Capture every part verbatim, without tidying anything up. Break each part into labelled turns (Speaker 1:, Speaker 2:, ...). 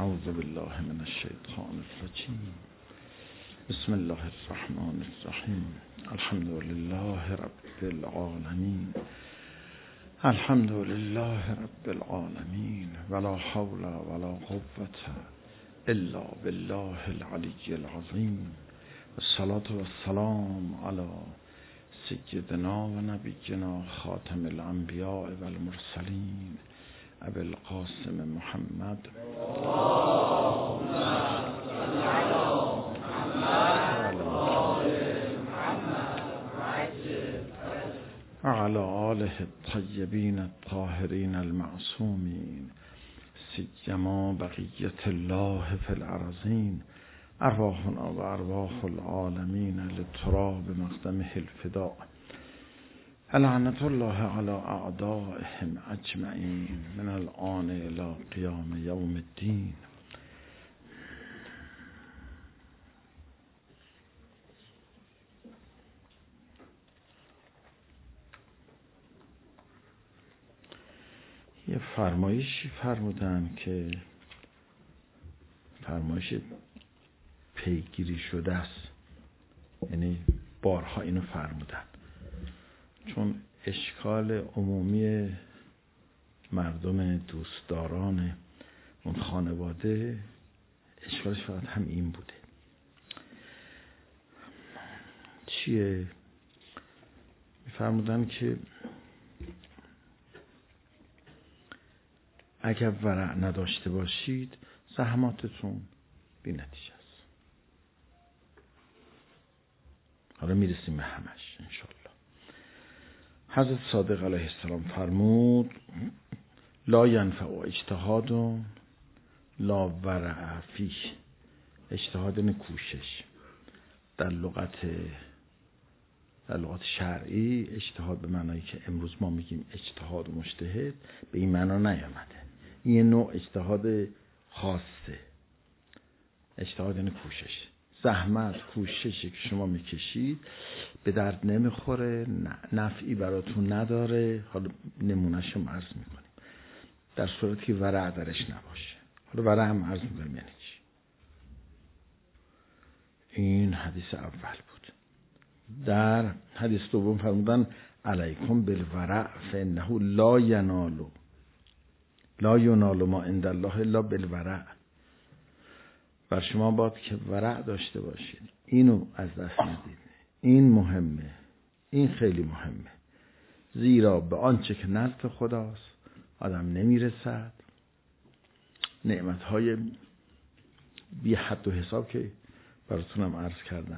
Speaker 1: اعوذ بالله من الشیطان الرجیم. بسم الله الرحمن الرحیم. الحمد لله رب العالمین. الحمد لله رب العالمین. ولا حول ولا قوة الا بالله العلی العظیم. والصلاة والسلام علی سیدنا و نبینا خاتم الانبیاء و المرسلین ابی القاسم محمد وعلى آله الطیبین الطاهرین المعصومین سیما بقیة الله فی الارضین. ارواحنا و ارواح العالمین لتراب مقدمه الفداء. لعنت الله علی اعدائهم اجمعین من الآن الی قیام یوم الدین. یه فرمایشی فرمودن که فرمایش پیگیری شده است، یعنی بارها اینو فرمودن، چون اشکال عمومی مردم دوستداران اون خانواده اشکالش فقط هم این بوده. چیه؟ فرمودن که اگر ورع نداشته باشید زحماتتون بی نتیجه است. حالا میرسیم به همش انشالله. حضرت صادق علیه السلام فرمود لا ینفع اجتهاد لا ورع فیه. اجتهاد یعنی کوشش. در لغت در لغت شرعی اجتهاد به معنایی که امروز ما میگیم اجتهاد و مجتهد به این معنا نیامده. این یه نوع اجتهاد خاصه. اجتهاد یعنی کوشش. زحمت، کوششی که شما میکشید به درد نمیخوره، نفعی براتون نداره. حالا نمونهشو عرض میکنیم. در صورتی که ورع درش نباشه. حالا ورع هم عرض میکنیم یعنی چی. این حدیث اول بود. در حدیث دوم فرمودن علیکم بالورع فانه لا ینال لا ینال ما عند الله الا بالورع. بر شما باید که ورع داشته باشید، اینو از دست ندید. این مهمه، این خیلی مهمه، زیرا به آنچه که نزد خداست آدم نمیرسد. نعمتهای بی حد و حساب که براتونم عرض کردم.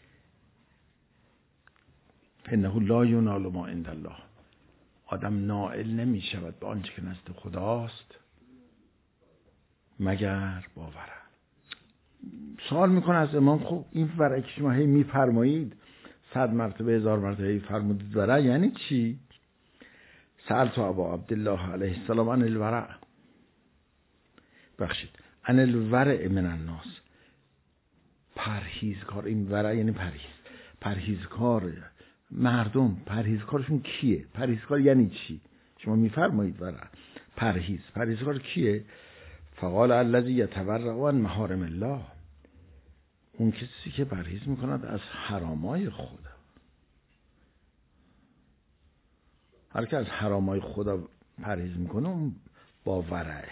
Speaker 1: انه لا ینال ما عند الله. آدم نائل نمی شود به آنچه که نزد خداست مگر با ورع. سوال میکنه از امام خب این ورع که شما هی میفرمایید صد مرتبه هزار مرتبه فرمودید ورع یعنی چی؟ سألت ابا عبدالله علیه السلام عن الورع. بخشید عن الورع من الناس. پرهیزکار. این ورع یعنی پرهیز. پرهیزکار مردم. پرهیزکارشون کیه؟ پرهیزکار یعنی چی؟ شما میفرمایید ورع پرهیز. پرهیزکار کیه؟ فقال الذی یتورع عن محارم الله. اون کسی که پرهیز میکند از حرامای خدا. هر که از حرامای خدا پرهیز میکنه اون با ورعه.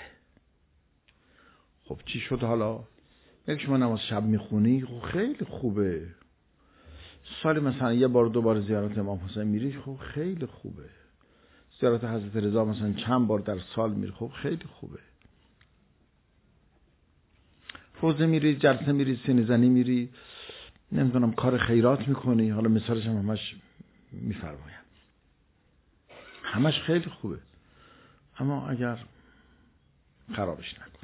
Speaker 1: خب چی شد حالا؟ یک شما نماز شب میخونی خب خیلی خوبه. سالی مثلا یه بار دو بار زیارت امام حسین میری خب خیلی خوبه. زیارت حضرت رضا مثلا چند بار در سال میری خب خیلی خوبه. روزه میری، جلسه میری، سینه زنی میری، نمیدونم کار خیرات میکنی. حالا مثالش هم همش میفرمایم. همش خیلی خوبه. اما اگر خرابش نکنی.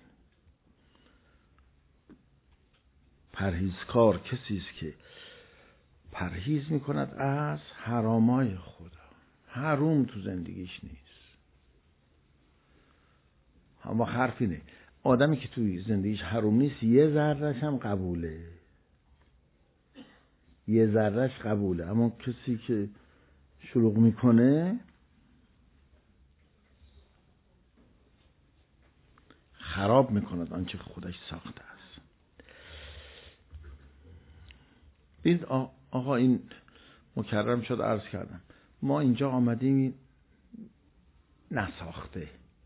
Speaker 1: پرهیزکار کسی است که پرهیز میکند از حرامای خدا. حرام تو زندگیش نیست. اما حرف اینه آدمی که توی زندگیش حرام نیست یه ذرهش هم قبوله. یه ذرهش قبوله. اما کسی که شلوغ میکنه خراب میکند آنچه خودش ساخته است. ببینید آقا، این مکرم شد عرض کردم، ما اینجا آمدیم نساخته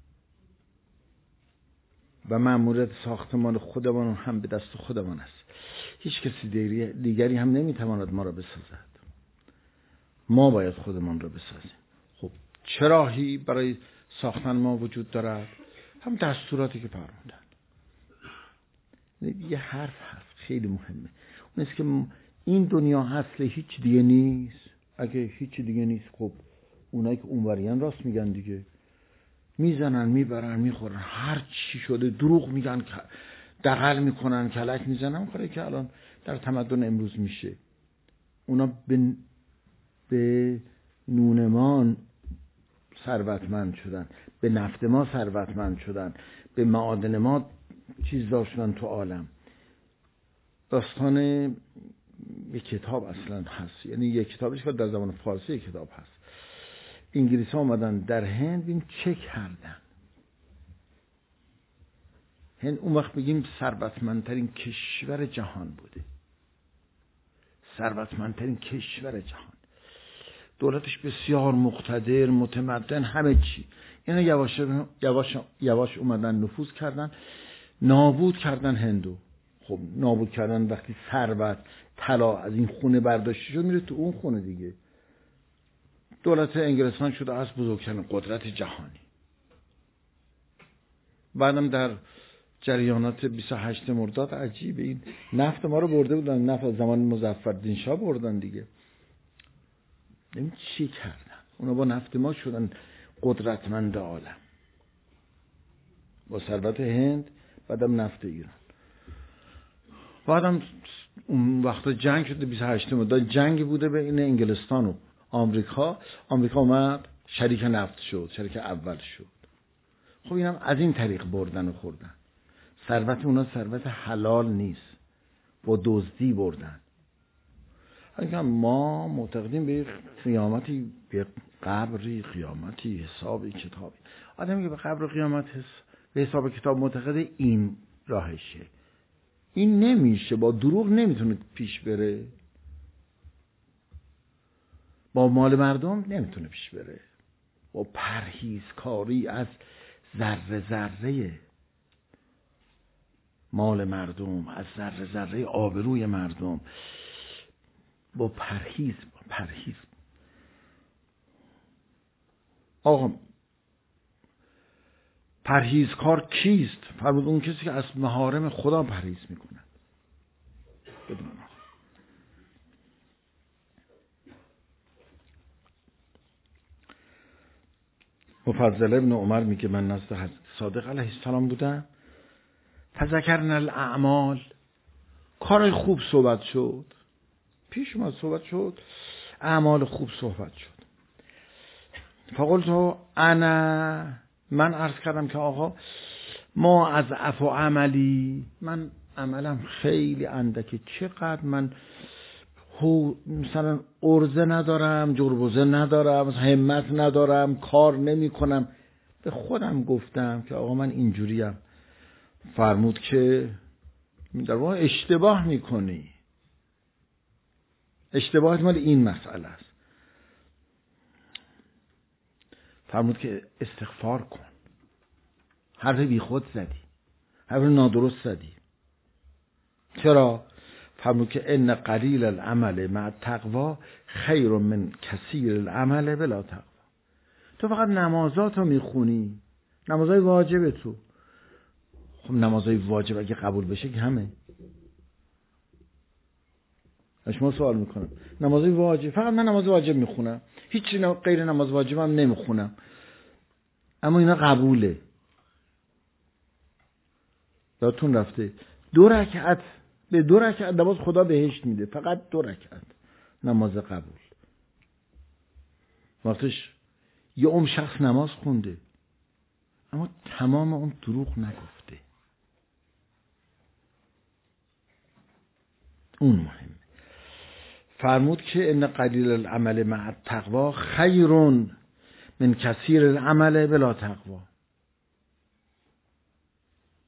Speaker 1: و مأموریت ساختمان خودمان هم به دست خودمان است. هیچ کسی دیگری هم نمیتواند ما را بسازد. ما باید خودمان را بسازیم. خب چه راهی برای ساختن ما وجود دارد؟ هم دستوراتی که فرمودن. یه حرف هست خیلی مهمه، اون است که این دنیا اصل هیچ دیگه نیست. اگه هیچ دیگه نیست، خب اونایی که اونوریان راست میگن دیگه، میزنن میبرن میخورن، هر چی شده دروغ میگن، دغل میکنن، کلک میزنن، کاری که الان در تمدن امروز میشه. اونا به به نون ما ثروتمند شدن، به نفت ما ثروتمند شدن، به معادن ما چیز داشتن تو عالم. داستان یک کتاب اصلا هست، یعنی یک کتابش که در زبان فارسی یک کتاب هست. انگلیسی ها آمدن در هند، این چه کردن. هند اون وقت بگیم ثروتمندترین کشور جهان بوده، ثروتمندترین کشور جهان، دولتش بسیار مقتدر، متمدن، همه چی. اینا یواش یواش یواش اومدن نفوذ کردن، نابود کردن هندو. خب نابود کردن وقتی ثروت طلا از این خونه برداشته شد، میره تو اون خونه دیگه. دولت انگلستان شده از بزرگترین قدرت جهانی. بعدم در جریانات بیست و هشت مرداد عجیبه، این نفت ما رو برده بودن، نفت از زمان مظفرالدین شاه بردن دیگه. این چی کردن؟ اونا با نفت ما شدن قدرتمند عالم، با ثروت هند، بعدم نفت ایران. بعدم اون وقتا جنگ شده، بیست و هشت مرداد جنگ بوده بین انگلستان و آمریکا. آمریکا اومد شریک نفت شد، شریک اول شد. خب اینم از این طریق بردن و خوردن. ثروت اونا ثروت حلال نیست، با دزدی بردن. اگر ما معتقدیم به قیامتی، به قبری، قیامتی، حسابی، کتابی. آدمی که به قبر و قیامت به حساب کتاب معتقده، این راهشه. این نمیشه، با دروغ نمیتونه پیش بره، با مال مردم نمیتونه پیش بره، با پرهیزکاری از ذره ذره مال مردم، از ذره ذره آبروی مردم، با پرهیز با پرهیز آقا پرهیزکار کیست؟ فرمود اون کسی که از محارم خدا پرهیز میکنه. بدون مفضل ابن عمر میگه من نزد حضرت صادق علیه السلام بودم، فذکرنا الاعمال، کارهای خوب صحبت شد، پیش اومد صحبت شد، اعمال خوب صحبت شد. فقلت انا، من عرض کردم که آقا ما از عفو عملی، من عملم خیلی اندکه، چقدر من مثلا ارزه ندارم، جربوزه ندارم، همت ندارم، کار نمی کنم. به خودم گفتم که آقا من اینجوریم. فرمود که در واقع اشتباه میکنی، اشتباهت مال این مسئله است. فرمود که استغفار کن، حرف بی خود زدی، حرف نادرست زدی. چرا؟ فرمود که ان قلیل العمل مع التقوا خیر من کثیر العمل بلا تقوا. تو فقط نمازاتو میخونی، نمازای واجب تو. خب نمازای واجب اگه قبول بشه که همه. شما سوال میکنم، نمازای واجب، فقط من نماز واجب میخونم، هیچی غیر نماز واجبم نمیخونم، اما اینا قبوله. یادتون رفته دو رکعت، به دو رکعت نماز خدا بهشت میده، فقط دو رکعت نماز قبول. وقتش یه عمر شخص نماز خونده اما تمام اون دروغ نگفته. اون مهم. فرمود که ان قلیل العمل مع التقوا خیر من کثیر العمل بلا تقوا.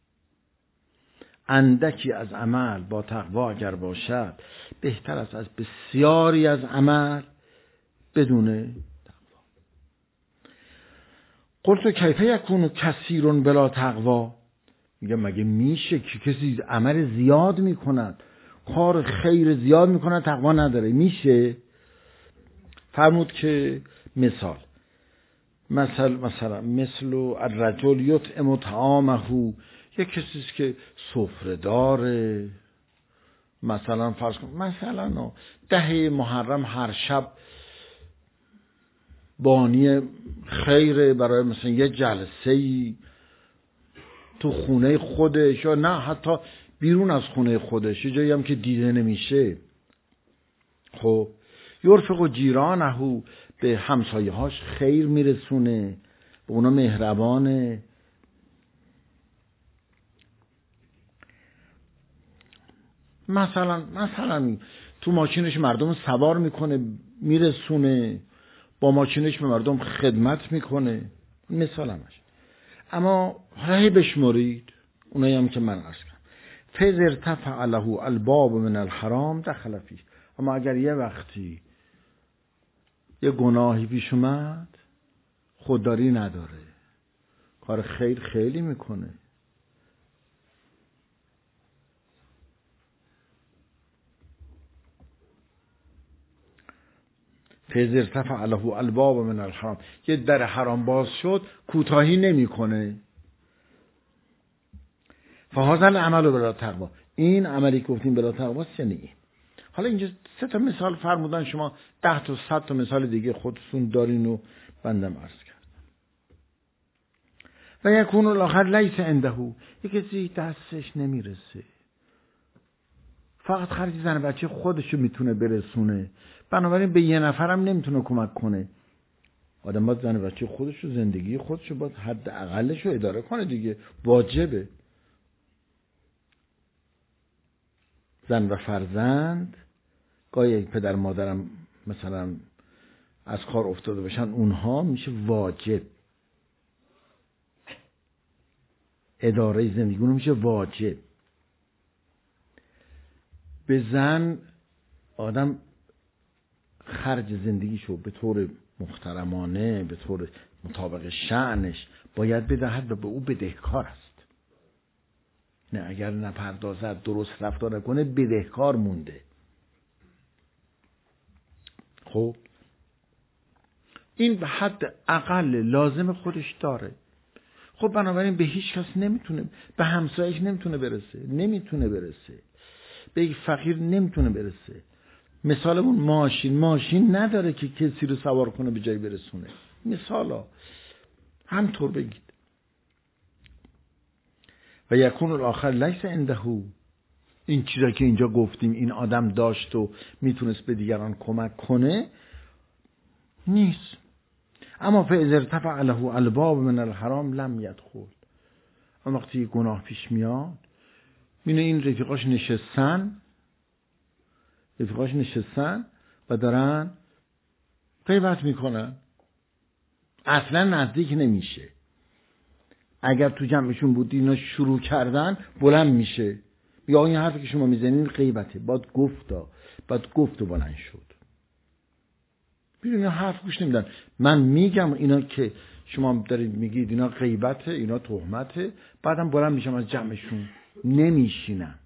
Speaker 1: اندکی از عمل با تقوا اگر باشد بهتر است از بسیاری از عمل بدون تقوا. قلت کیف یکون کثیر بلا تقوا، میگه مگه میشه که کسی عمل زیاد میکند، کار خیر زیاد میکند، تقوا نداره؟ میشه؟ فرمود که مثال مثل مثلا مثل الرجل یطعم طعامه، یک کسی است که سفره داره، مثلا فرض کن مثلا ده محرم هر شب بانی خیره برای مثلا یه جلسه‌ای تو خونه خودش، یا نه حتی بیرون از خونه خودش، یه جایی هم که دیده نمیشه. خب یرفق و جیرانه، به همسایه هاش خیر میرسونه، به اونا مهربانه. مثلا مثلا تو ماشینش مردم سوار میکنه میرسونه، با ماشینش به مردم خدمت میکنه، مثال همش. اما هی بشمرید اونایی هم که من عرض کردم. فاذا ارتفع له الباب من الحرام دخل فیه، اما اگر یه وقتی یه گناهی پیش اومد، خودداری نداره، کار خیر خیلی میکنه، فاذا ارتفع له الباب من الحرام، یه در حرام باز شد کوتاهی نمیکنه. فهذا العمل بلا تقوا، این عملی که گفتیم بلا تقوا است یعنی این. حالا اینجا سه تا مثال فرمودن، شما ده تا صد تا مثال دیگه خودتون دارین و بندم عرض کردم. و یکون الاخر لیس عنده، یک کسی دستش نمیرسه، فقط خرج زن بچه خودشو میتونه برسونه، بنابراین به یه نفرم نمیتونه کمک کنه. آدم باید زن بچه خودشو، زندگی خودشو باید حد اقلشو اداره کنه دیگه، واجبه. زن و فرزند، گاهی پدر مادرم مثلا از کار افتاده باشن، اونها میشه واجب، اداره زندگی اونها میشه واجب. به زن آدم خرج زندگیشو به طور محترمانه، به طور مطابق شأنش باید بدهد و به او بدهکار است. نه اگر نپردازد، درست رفتار نکنه، بدهکار مونده. خب این به حد اقل لازم خودش داره. خب بنابراین به هیچ کس نمیتونه، به همسایش نمیتونه برسه، نمیتونه برسه به یک فقیر نمیتونه برسه. مثالمون ماشین، ماشین نداره که کسی رو سوار کنه به جای برسونه. مثالا همطور بگید. و یکون الاخر لیس عنده، این چیزا که اینجا گفتیم این آدم داشت و میتونست به دیگران کمک کنه نیست. اما فاذا ارتفع له الباب من الحرام لم يدخل، اما وقتی گناه پیش میاد، میونه این رفیقاش نشستن رفیقاش نشستن و دارن غیبت میکنن، اصلا نزدیک نمیشه. اگر تو جمعشون بود اینا شروع کردن، بلند میشه، یا این حرفی که شما میزنین غیبته، باید گفتا باید گفت و بلند شد. اینا حرف گوش نمیدن. من میگم اینا که شما دارید میگید اینا غیبته، اینا تهمته، بعدم بلند میشم از جمعشون نمیشینم.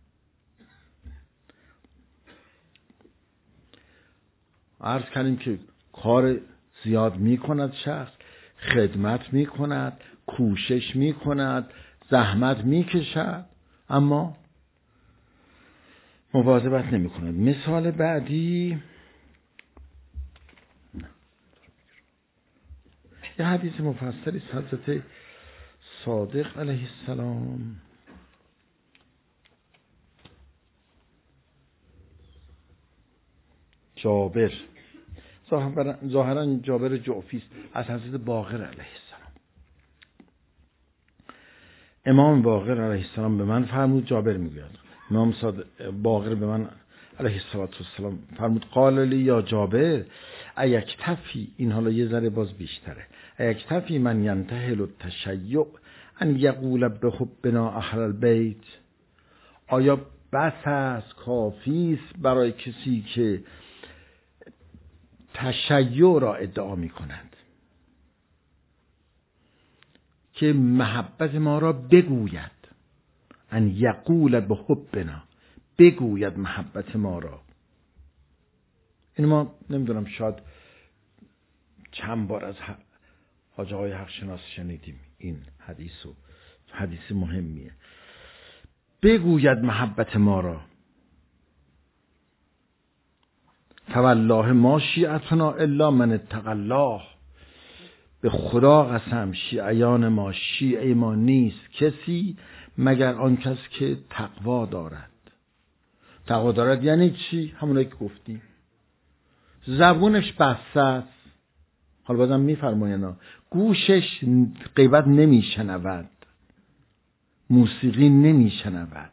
Speaker 1: عرض کردیم که کار زیاد میکند شخص، خدمت میکند، کوشش میکند، زحمت میکشد، اما مواظبت نمیکند. مثال بعدی یه حدیث مفصلی حضرت صادق علیه السلام جابر، ظاهرا جابر جعفی است، از حضرت باقر علیه السلام. امام باقر علیه السلام به من فرمود، جابر میگوید امام باقر به من علیه السلام فرمود قال لی یا جابر ایکتفی، این حالا یه ذره باز بیشتره، ایکتفی من ینتهل التشیع ان یقول بحبنا اهل البیت، آیا بس است، کافی است برای کسی که تشیع را ادعا می کند که محبت ما را بگوید، ان یقول بحبنا، بگوید محبت ما را. این ما نمیدونم شاید چند بار از حاج آقای حق شناس شنیدیم این حدیثو، حدیث مهمیه. بگوید محبت ما را. فوالله ما شیعتنا الا من اتقی الله، به خدا قسم شیعیان ما، شیعه ما نیست کسی مگر آن کس که تقوا دارد. تقوا دارد یعنی چی؟ همونایی که گفتیم. زبونش بسته است، حالا بازم میفرمایند گوشش غیبت نمیشنود، موسیقی نمیشنود.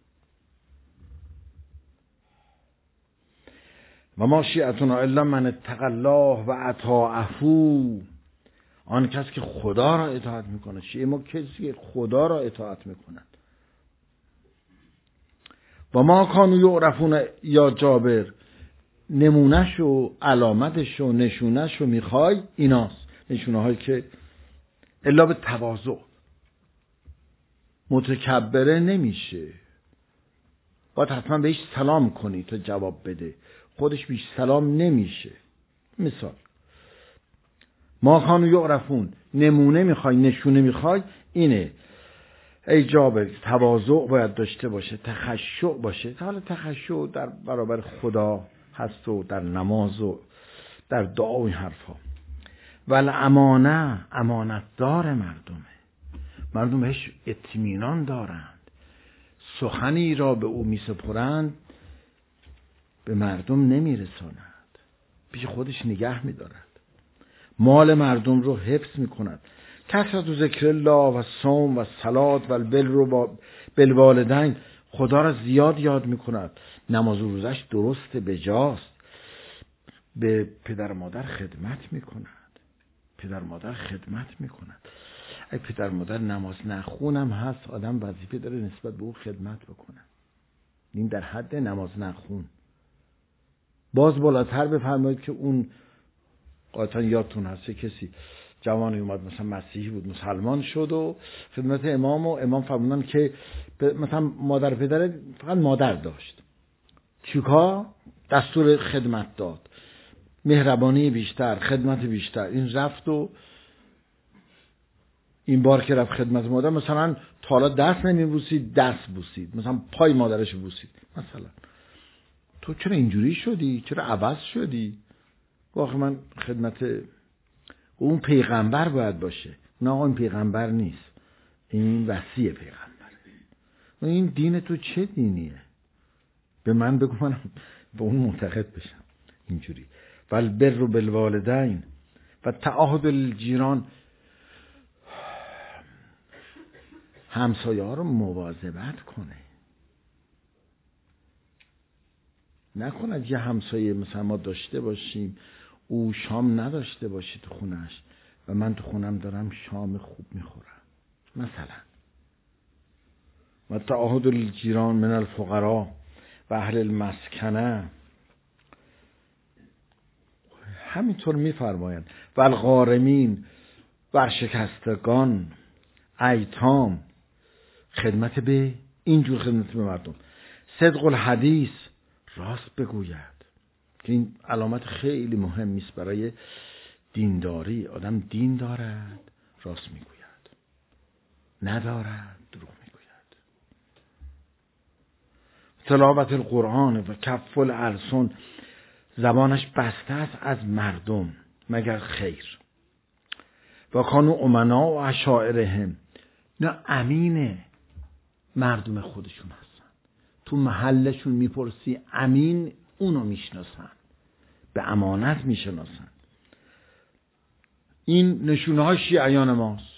Speaker 1: و ما شیعتنا الا من اتقی الله و اطاعه، آن کس که خدا را اطاعت میکنه. شیعه ما کسی که خدا را اطاعت میکند. و ما کانوا یعرفون یا جابر، نمونهش و علامتش و نشونهش رو میخوای، ایناست نشونه هایی که الا به تواضع. متکبره نمیشه، باید حتما بهش سلام کنی تا جواب بده، خودش بیش سلام نمیشه. مثال ما کانوا یعرفون، نمونه میخوای، نشونه میخوای، اینه ای جابر تواضع باید داشته باشه، تخشع باشه. حالا تخشع در برابر خدا هست و در نماز و در دعا و این حرفا. ول امانه، امانت دار مردمه، مردم بهش اطمینان دارند، سخنی را به او میسپرند به مردم نمیرساند، پیش خودش نگه میدارد، مال مردم رو حفظ میکند. کثرت و ذکر الله و صوم و صلات و البر رو بالوالدین، خدا را زیاد یاد میکند، نماز و روزش درست بجاست، به پدر مادر خدمت میکند، پدر مادر خدمت میکند. اگه پدر مادر نماز نخونم هست، آدم وظیفه داره نسبت به او خدمت بکنه. این در حد نماز نخون. باز بالاتر بفرمایید که اون قاطعا یادتون هست کسی جوانی اومد مثلا مسیحی بود مسلمان شد و خدمت امام و امام فرمودن که مثلا مادر پدر فقط مادر داشت، چیکار دستور خدمت داد، مهربانی بیشتر، خدمت بیشتر. این رفت و این بار که رفت خدمت مادر مثلا تا حالا دست نمیبوسید، دست بوسید، مثلا پای مادرش بوسید. مثلا تو چرا اینجوری شدی؟ چرا عوض شدی؟ واقعا من خدمت اون پیغمبر باید باشه. نه اون پیغمبر نیست، این وصی پیغمبره. این دین تو چه دینیه؟ به من بگو من به اون معتقد بشم. اینجوری ول بر بالوالدین و تعاهد الجیران، همسایه ها رو مواظبت کنه. نکند یه همسایه مثلا ما داشته باشیم او شام نداشته باشه تو خونش و من تو خونم دارم شام خوب میخورم مثلا. و تعاهد الجیران من الفقراء و اهل المسکنه، همینطور میفرمایند. و الغارمین، ورشکستگان، ایتام، خدمت به اینجور خدمت به مردم. صدق الحدیث، راست بگوید که این علامت خیلی مهمی است برای دینداری. آدم دین دارد راست میگوید، ندارد دروغ میگوید. تلاوت القرآن و کف الالسن، زبانش بسته است از مردم مگر خیر. و کانوا امنا و عشائرهم، نه امینه مردم خودشون هستن، تو محلشون میپرسی امین، اونو میشناسن، به امانت میشناسن. این نشونه های شیعیان ماست.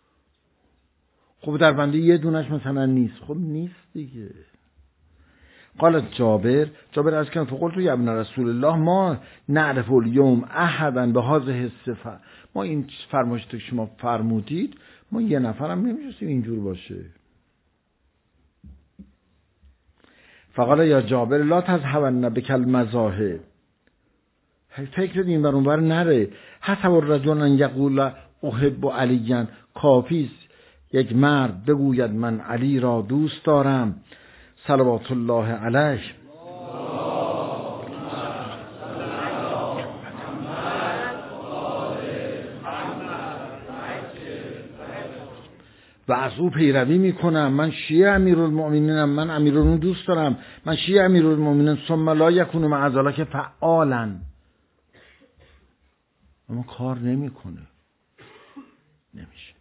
Speaker 1: خب در بنده یه دونش مثلا نیست، خب نیست دیگه. قال جابر، جابر از کن فقلت یا ابن رسول الله ما نعرف اليوم احدا به هذه الصفه، ما این فرمایشی که شما فرمودید ما یه نفرم نمیشستیم اینجور باشه. فقال یا جابر لا تذهبن بک المذاهب، فکر این بر اونور نره. حسب الرجل ان یقول احب علیاً، کافی است یک مرد بگوید من علی را دوست دارم، صلوات الله علیه. و از او پیروی میکنم، من شیعه امیرالمؤمنینم، من امیرالمؤمنین دوست دارم، من شیعه امیرالمؤمنین. ثم لا یکون مع ذلک فعالا، اما کار نمیکنه، نمیشه.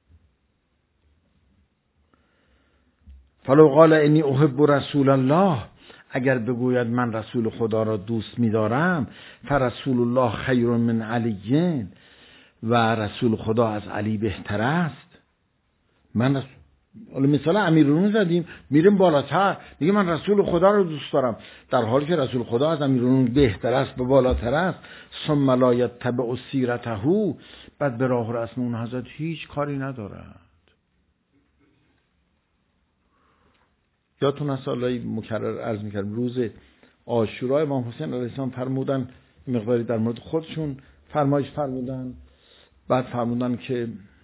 Speaker 1: فلو قال انی احب رسول الله، اگر بگوید من رسول خدا را دوست می‌دارم، فرسول الله خیر من علی، و رسول خدا از علی بهتر است. من رسول... مثال امیرالمؤمنین زدیم، میریم بالاتر، میگه من رسول خدا رو دوست دارم، در حالی که رسول خدا از امیرالمؤمنین بهتر است و بالاتر است. ثم لا یتبع سیرته، بعد به راه و رسم اون حضرت هیچ کاری ندارد. یادتون هست سالهای مکرر عرض میکردم، روز عاشورا امام حسین علیه السلام فرمودن، مقداری در مورد خودشون فرمایش فرمودن، بعد فرمودن که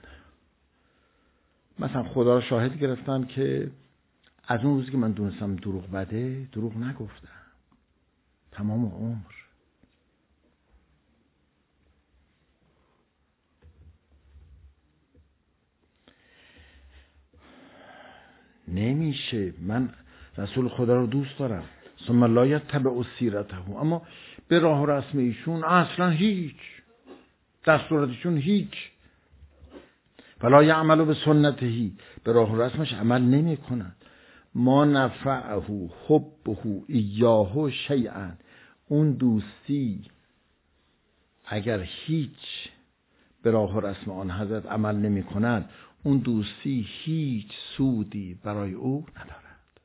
Speaker 1: مثلا خدا را شاهد گرفتن که از اون روزی که من دونستم دروغ بده، دروغ نگفتم تمام عمر. نمیشه. من رسول خدا رو دوست دارم، ثم لا یتبع سیرته، اما به راه و رسم ایشون اصلا هیچ، دستوراتشون هیچ. فلا یعمل به سنته، به راه و رسمش عمل نمی کند. ما نفعه حبه ایاه شیئا، اون دوستی اگر هیچ به راه و رسم آن حضرت عمل نمی کند، اون دوستی هیچ سودی برای او ندارد.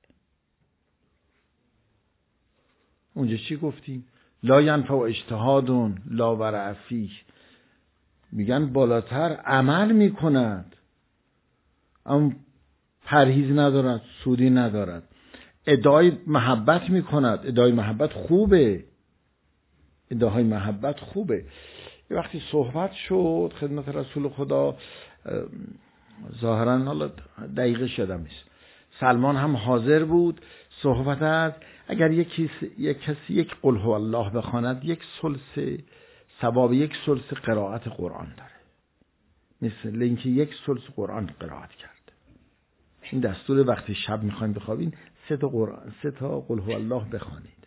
Speaker 1: اونجا چی گفتیم؟ لا ینفع اجتهاد لا ورع فیه، میگن بالاتر عمل میکند اما پرهیز ندارد، سودی ندارد. ادعای محبت میکند، ادعای محبت خوبه، ادعای محبت خوبه. یه وقتی صحبت شد خدمت رسول خدا، ظاهرا حالا دقیقه شدم نیست، سلمان هم حاضر بود، صحبت از اگر یک کسی یک کسی یک قل هو الله بخواند، یک ثلث ثواب یک ثلث قرائت قرآن داره، مثل اینکه یک ثلث قرآن قرائت کرد. این دستور وقتی شب میخواین بخوابین سه تا قرآن، سه تا قل هو الله بخوانید.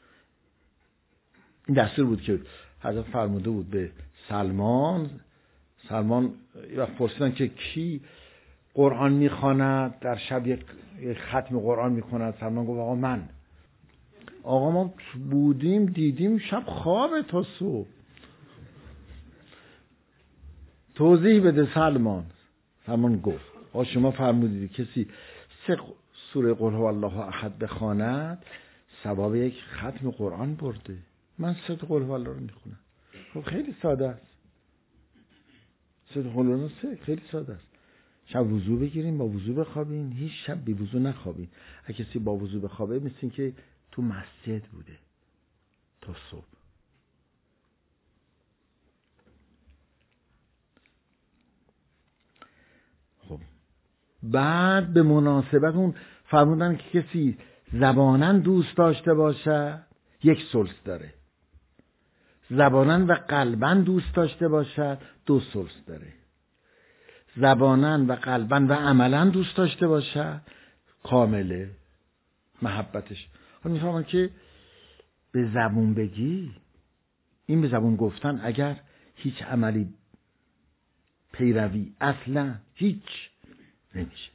Speaker 1: این دستور بود که حضرت فرموده بود به سلمان. سلمان یه وقت پرسیدن که کی قرآن میخواند در شب، یک ختم قرآن میکند. سلمان گفت آقا من. آقا ما بودیم دیدیم شب خوابه تا صبح. توضیح بده سلمان. سلمان گفت آقا شما فرمودید کسی سه سوره قل هو الله احد بخواند ثواب یک ختم قرآن برده، من سه قل هو الله رو میخونم. خب خیلی ساده است، سه قل هو الله سه خیلی ساده است. شب وضو بگیریم، با وضو بخوابین، هیچ شب بی وضو نخوابین. اگه کسی با وضو بخوابه مثل این که تو مسجد بوده تا صبح. خب بعد به مناسبت اون فرمودن که کسی زبانن دوست داشته باشه یک ثلث داره، زبانن و قلبن دوست داشته باشد دو ثلث داره، زبانن و قلبن و عملن دوست داشته باشد کامله محبتش. حالا میفهمن که به زبون بگی، این به زبون گفتن اگر هیچ عملی پیروی اصلا هیچ نمیشه.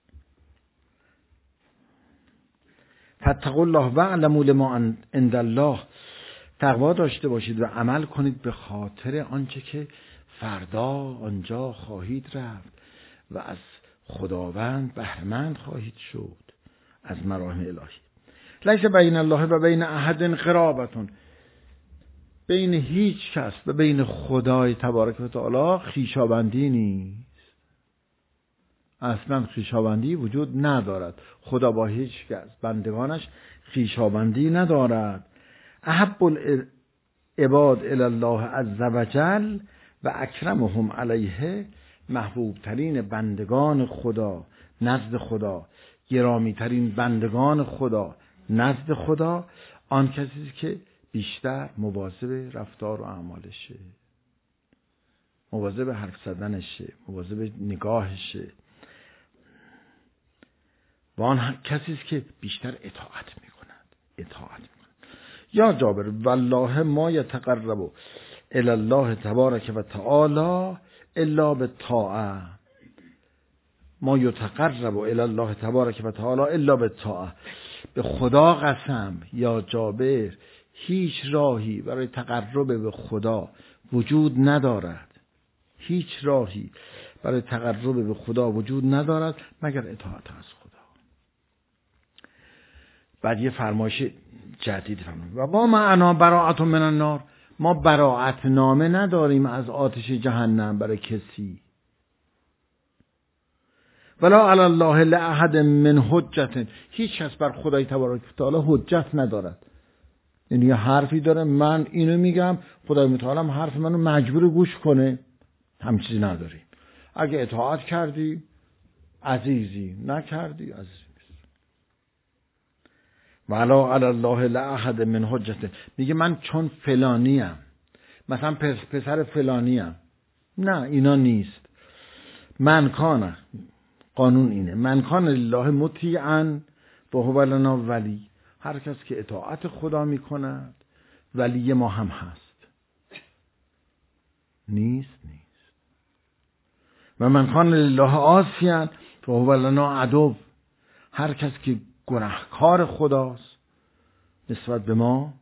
Speaker 1: فاتقوا الله واعلموا لما عند الله، تقوا داشته باشید و عمل کنید به خاطر آنچه که فردا آنجا خواهید رفت و از خداوند بهره‌مند خواهید شد از مراحم الهی. لیس بین الله و بین احد قرابتون، بین هیچ کس و بین خدای تبارک و تعالی خویشاوندی نیست. اصلا خویشاوندی وجود ندارد. خدا با هیچ کس بندگانش خویشاوندی ندارد. احب العباد الی الله عز وجل و اکرمهم علیه، محبوب ترین بندگان خدا نزد خدا، گرامی ترین بندگان خدا نزد خدا آن کسی که بیشتر مواظب رفتار و اعمالشه، مواظب حرف زدنشه، مواظب نگاهشه، و آن کسی که بیشتر اطاعت میکند اطاعت میکند. یا جابر والله ما یتقرب الی الله تبارک و تعالی الا بالطاعه، ما یتقرب الی الله تبارک و تعالی الا بالطاعه. به خدا قسم یا جابر هیچ راهی برای تقرب به خدا وجود ندارد، هیچ راهی برای تقرب به خدا وجود ندارد مگر اطاعت از خدا. بعد یه فرمایش جدید فرمود و ما معنا براءت من النار، ما براءت نامه نداریم از آتش جهنم برای کسی. ولا علی الله لاحد من حجت، هیچ کس بر خدای تبارک و تعالی حجت ندارد. یعنی یه حرفی داره من اینو میگم، خدای متعال حرف منو مجبور گوش کنه، هم چیزی نداریم. اگه اطاعت کردی عزیزی، نکردی عزیزی. ولا علی الله لاحد من حجت، میگه من چون فلانیم، مثلا پسر فلانیم، نه اینا نیست. من کان، قانون اینه، من کان لله مطیعا و هو لنا ولی، هر کس که اطاعت خدا میکند ولی ما هم هست. نیست نیست. و من کان لله عاصیا و هو لنا عدو، هر کس که گناهکار خداست نسبت به ما،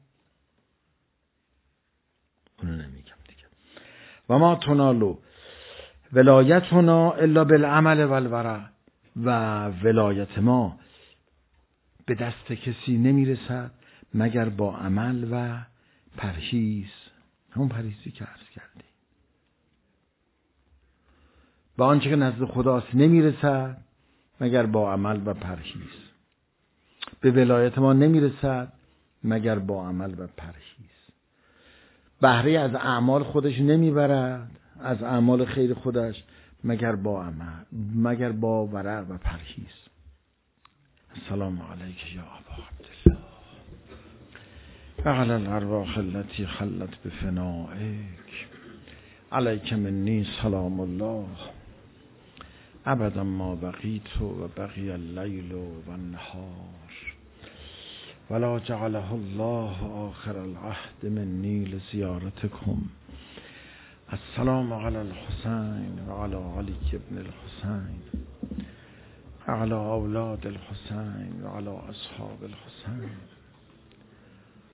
Speaker 1: اونو نمیگم دیگه. و ما تنالو ولایتنا الا بالعمل والورع، و ولایت ما به دست کسی نمیرسد مگر با عمل و پرهیز، همون پرهیزی که عرض کردی. و آنچه که نزد خداست نمیرسد مگر با عمل و پرهیز. به ولایت ما نمیرسد مگر با عمل و پرهیز. بهره از اعمال خودش نمیبرد، از اعمال خیر خودش، مگر با عمل، مگر با ورع و پرهیز. السلام علیک یا ابا عبدالله وعلی الارواح التي خلت بفنائک، علیک منی سلام الله ابدا ما بقیت و بقی اللیل و النهار، ولا جعله الله آخر العهد منی لزیارتکم. السلام علی الحسین و علی علی ابن الحسین و علی اولاد الحسین و علی اصحاب الحسین.